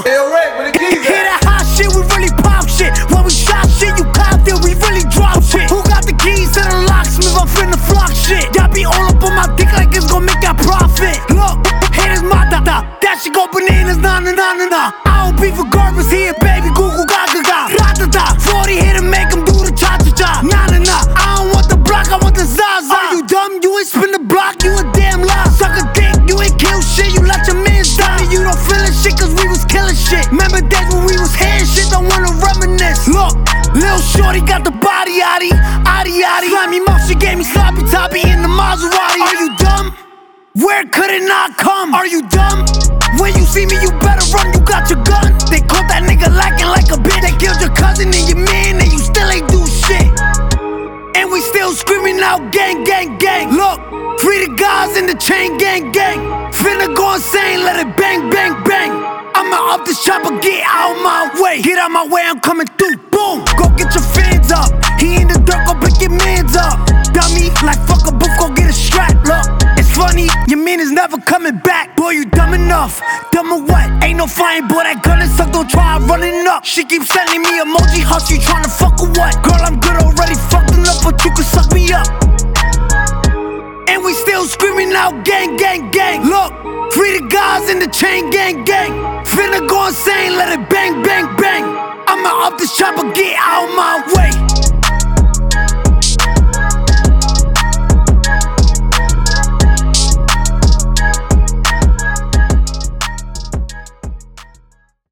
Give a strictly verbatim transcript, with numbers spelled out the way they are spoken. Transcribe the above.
Hey, alright, where the keys Hear at? that hot shit, we really pop shit. When we shot shit, you copped it, we really drop shit. Who got the keys to the locksmith? I'm finna flock shit. Y'all be all up on my dick like it's gon' make that profit. Look, haters my da da. That shit go bananas, nah nah nah nah nah. I don't beef with garbage here, baby. Google gaga ga. Ra da da. forty here to make them do the cha cha cha. Nah nah nah. I don't want the block, I want the zaza. Are you dumb? You ain't spin the block, you a damn lie. Suck a dick, you ain't kill shit. You let your mans die. You don't feel it shit, cause we was killing shit. Remember days when we was hitting shit, don't wanna reminisce. Look, Lil Shorty got the body yaddy, yaddy yaddy. Slimy mouth, she gave me sloppy toppy in the Maserati. Are you dumb? Where could it not come? Are you dumb? When you see me, you better run, you got your gun. They caught that nigga lacking like a bitch. They killed your cousin and your man, and you still ain't do shit. And we still screaming out gang, gang, gang. Look, free the guys in the chain gang, gang. Finna go insane, let it bang, bang, bang. I'ma up this chopper, get out my way. Get out my way, I'm coming through, boom. Go get your fans up. He in the dirt, go pick your mans up. Dummy, like fuck a booth, go get a strap. Look, it's funny, your man is never coming back. Boy, you dumb enough, dumb or what? Ain't no flying, boy, that gun is suck, don't try running up. She keeps sending me emoji hush, you tryna fuck or what? Girl, I'm good already, fucked enough, but you can suck me up. And we still screaming out gang, gang, gang. Look, free the guys in the chain gang, gang. Finna go insane, let it bang, bang, bang. I'ma up this chopper, get out my